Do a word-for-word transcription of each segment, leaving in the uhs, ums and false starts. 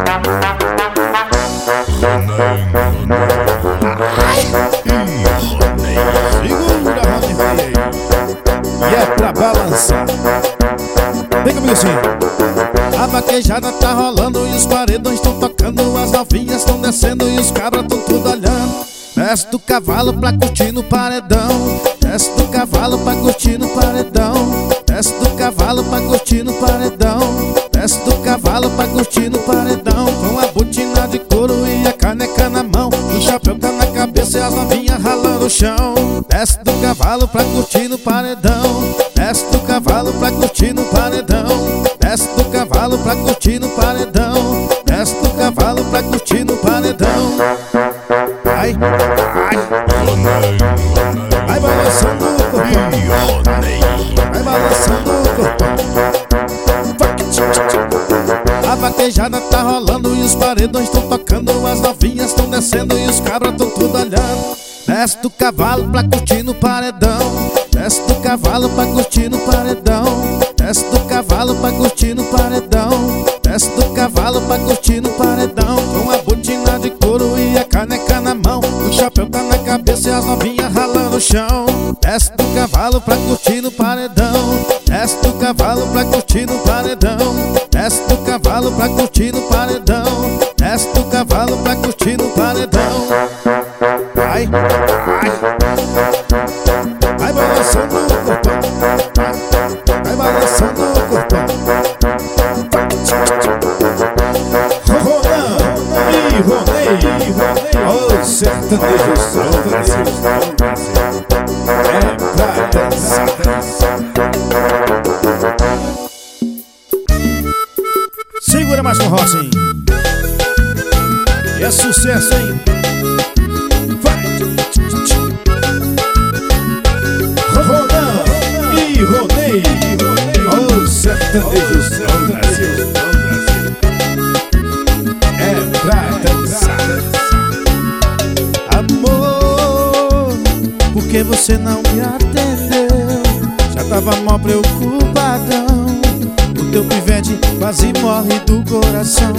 Segura, Rodney. E é pra balançar. Vem comigo assim. A vaquejada tá rolando e os paredões estão tocando. As novinhas estão descendo e os cabras estão tudo olhando. Desce do cavalo pra curtir no paredão. Desce do cavalo pra curtir no paredão. Desce do cavalo pra curtir no paredão. Desce do cavalo pra curtir no paredão. Com a botina de couro e a caneca na mão. O chapéu tá na cabeça e as novinhas ralando o chão. Desce do cavalo pra curtir no paredão. Desce do cavalo pra curtir no paredão. Desce do cavalo pra curtir no paredão. Desce do cavalo pra curtir no paredão. Vai, vai, vai balançando o corpão. Vai balançando o corpão. A vaquejada tá rolando e os paredões estão tocando. As novinhas estão descendo e os cabras estão tudo olhando. Desce do cavalo pra curtir no paredão. Desce do cavalo pra curtir no paredão. Desce do cavalo pra curtir no paredão. Desce do cavalo pra curtir no paredão. Com a botina de couro e a caneca na mão. O chapéu tá na cabeça e as novinhas ralando o chão. Desce do cavalo pra curtir no paredão. Desce do cavalo pra curtir no paredão. Desce do cavalo pra curtir no paredão. Desce do cavalo pra curtir no paredão. Vai, vai, vai balançando o corpão. Vai balançando o corpão. Ronan e Ronei. Oh, sertanejo, sertanejo. É pra dançar. Segura mais forró assim. É sucesso, hein? Ronan e Ronei. Oh, sertanejo, sertanejo. É pra dançar. Amor, por que você não me atendeu? Já tava mó preocupadão. O teu pivete quase morre do coração.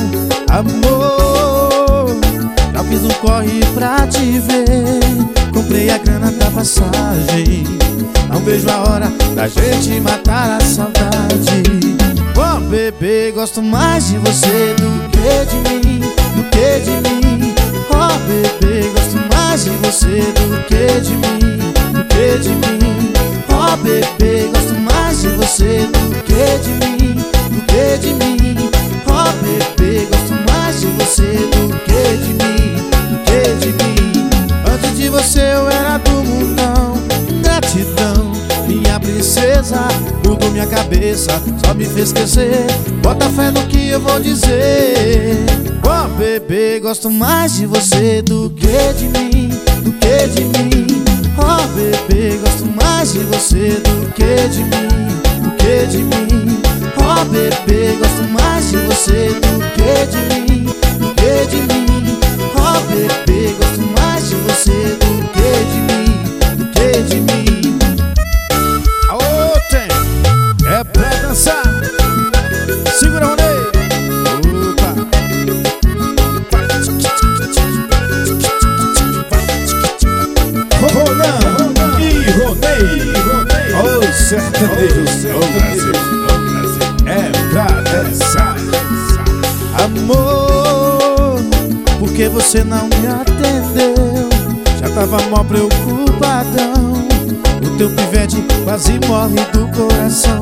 Amor, já fiz um corre pra te ver. Comprei a grana da passagem. Não vejo a hora da gente matar a saudade. Oh bebê, gosto mais de você do que de mim, do que de mim. Oh bebê, gosto mais de você do que de mim, do que de mim. Oh bebê, gosto mais de você do que de mim, do que de mim. Oh bebê, gosto mais de você do que de mim, do que de mim. Antes de você eu era do mundão. Gratidão, minha princesa, mudou minha cabeça, só me fez esquecer. Bota fé no que eu vou dizer. Oh bebê, gosto mais de você do que de mim, do que de mim. Oh bebê, gosto mais de você do que de mim, do que de mim. Oh bebê, gosto mais de você do que de mim, do que de mim. Oh bebê, gosto mais de você do que de mim, do que de mim. Aô, tem, é pra dançar. Segura, Ronei. Opa. Ronan e Ronei. Oh, sertanejo, sertanejo. É pra dançar. Amor, por que você não me atendeu? Já tava mó preocupadão. O teu pivete quase morre do coração.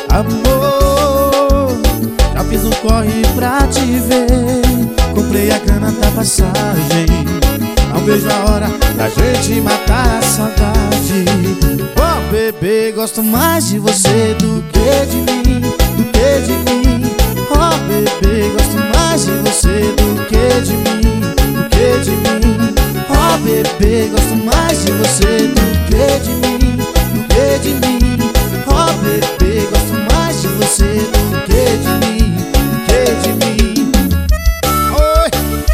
Amor, já fiz um corre pra te ver. Comprei a grana da passagem. Não vejo a hora da gente matar a saudade. Oh bebê, gosto mais de você do que de mim, do que de mim. Oh bebê, gosto mais de você do que de mim, do que de mim. Oh bebê, gosto mais de você do que de mim, do que de mim. Oh bebê, gosto mais de você do que de mim, do que de mim. Oi,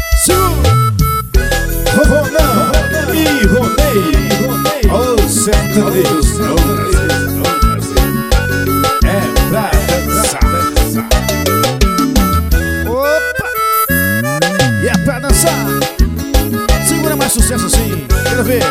segura. Ronan e Ronei. Oh, sertanejo, sertanejo. É pra dançar. Opa! sucesso sim, quero ver.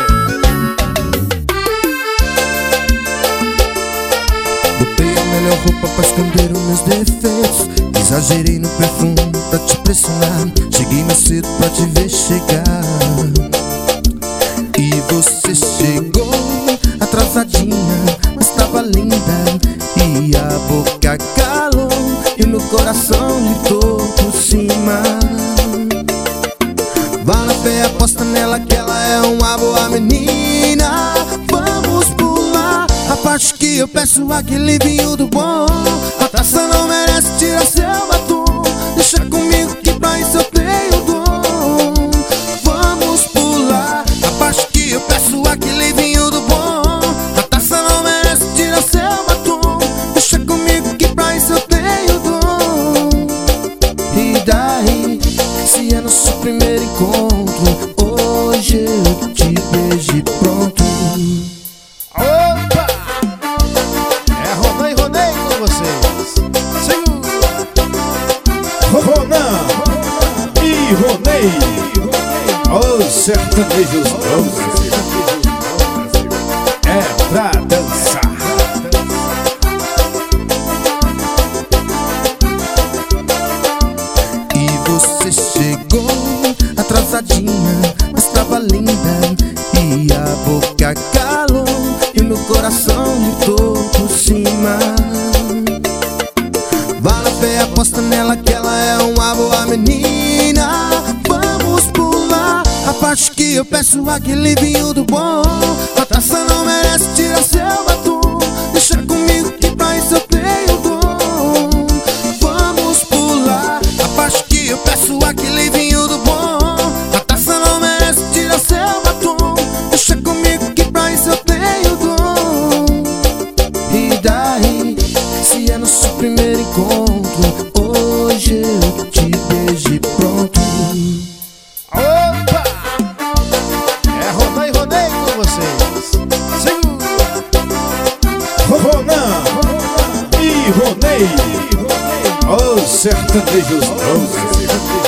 Botei a melhor roupa pra esconder os meus defeitos. Exagerei no perfume pra te pressionar. Cheguei mais cedo pra te ver chegar. E você chegou atrasadinha, mas tava linda. E a boca calou e no coração gritou por cima. Vale a pé, aposta nela que ela é uma boa menina. Vamos pular a parte que eu peço aquele vinho do bom. A taça não merece tirar seu batom. Deixa comigo que pra isso eu tenho dom. Vamos pular a parte que eu peço aquele vinho do bom. A taça não merece tirar seu batom. Deixa comigo que pra isso eu tenho dom. E daí, se é nosso primeiro encontro, hoje eu te beijo e pronto. Opa! É Ronan e Ronei com vocês. Segura! Ronan e Ronei, os sertanejos bons. É pra dançar. E você chegou atrasadinha, mas tava linda. E a boca calou e no coração gritou por cima. Vale a pé, aposta nela que ela é uma boa menina. Vamos pular a parte que eu peço aquele vinho do bom. A taça não merece tirar seu batom. Deixa comigo que pra isso eu tenho dom. Vamos pular a parte que eu peço aquele vinho do bom. A taça não merece tirar seu batom. Deixa comigo que pra isso eu tenho dom. E daí, se é nosso primeiro encontro, hoje eu te beijo e pronto. Opa! É Ronan e Ronei com vocês. Segura! Ronan e Ronei, os sertanejos bons.